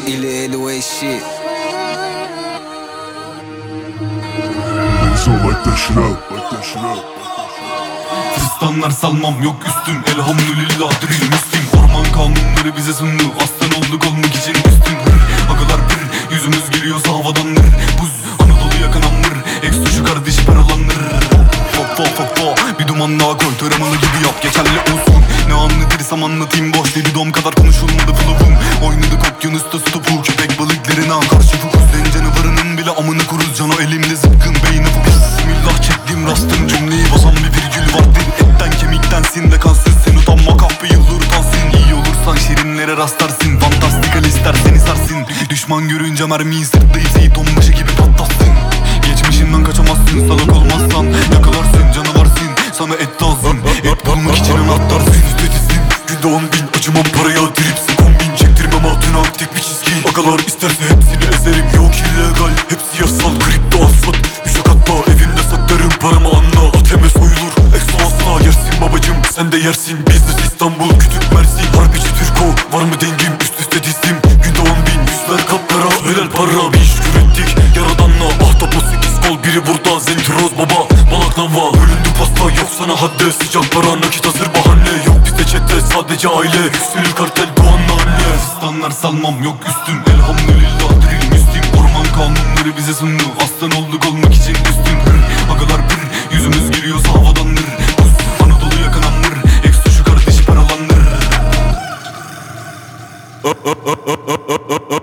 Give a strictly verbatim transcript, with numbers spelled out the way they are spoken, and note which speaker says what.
Speaker 1: Illegal way shit.
Speaker 2: So like that shit up, like that shit up.
Speaker 3: Fistanlar salmam yok üstüm, elhamdülillah drill müslim. Orman kanunları bize sundu, aslan olduk olmak için üstün. Hır, agalar bir, yüzümüz geliyorsa havadandır. Buz, Anadolu yakınandır, ex şu kardeşi paralandır. Fok fok fok fok, bir duman daha koy, töremalı gibi yap, geçerli olsun. Ne anlatırsam anlatayım, boş bir dom kadar konuşulmadı flow'um. Oynadık okyanusta stopu, köpek balıklarına karşı fokuz. En canavarının bile amını kuruz, cano elimde zıpkın, beyni fokus. Bismillah çektim rastım, cümleyi basan bir virgül vardır. Etten kemiktensin de kansız, sen utanma kahpe yıldır utansın. İyi olursan şirinlere rastlarsın, fantastikal ister seni sarsın. Düşman görünce mermiyi sırtlayıp Seyit onbaşı gibi patlarsın. Geçmişinden kaçamazsın, salak olmazsan yakalarsın, canavarsın, sana et lazım. Et bulmak için anahtarsın. Yüzdedizim, günde on bin, acımam paraya, dripsi kombin. Çektirmem altına aktif bir çizgi. Agalar isterse hepsini ezerim, yok illegal, hepsi yasal. Kripto asfalt, müşak hatta evimde saklarım paramı anla. Ateme soyulur, ekso asla yersin babacım, sen de yersin. Business İstanbul, kütük Mersin, harbici Türko. Var mı dengim, üst üste dizdim. Günde on bin, yüzler kapkara, helal para. Bir şükür ettik, yaradanla. Ahtapot sekiz kol, biri burada, zentroz baba. Balaklava, bölündü pasta, yok sana hadde. Sıcak para, nakit hazır bahane. Yok bizde çete, sadece aile. Yükselir kartel, doğanla anne. Fistanlar salmam yok üstüm, elhamdülillah drill müslim. Orman kanunları bize sundu, aslan olduk olmak için üstün. Hır, agalar bir, yüzümüz geliyorsa havadandır. Buz, Anadolu yakınandır, ex şu kardeşi paralandır.